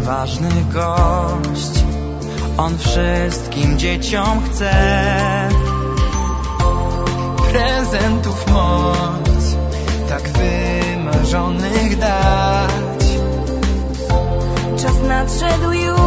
ważny gość. On wszystkim dzieciom chce prezentów moc, tak wymarzonych dać. Czas nadszedł już,